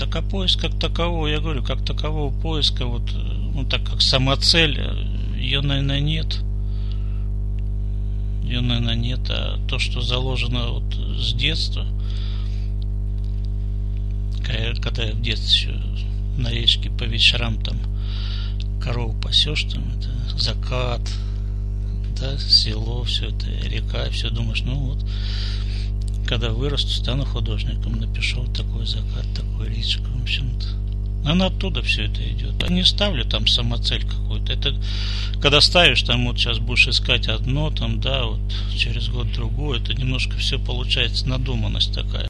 Так, а поиск как такового, я говорю, как такового поиска, вот, ну, так как самоцель, ее, наверное, нет. Ее, наверное, нет, а то, что заложено вот с детства, когда я в детстве еще на речке по вечерам там корову пасешь, там это закат, да, село, все это, река, и все думаешь, ну вот, когда вырасту, стану художником, напишу вот такой закат, такую речку, в общем-то. Она оттуда все это идет. Я не ставлю там самоцель какую-то. Это когда ставишь, там вот сейчас будешь искать одно, там, да, вот через год другое, это немножко все получается надуманность такая.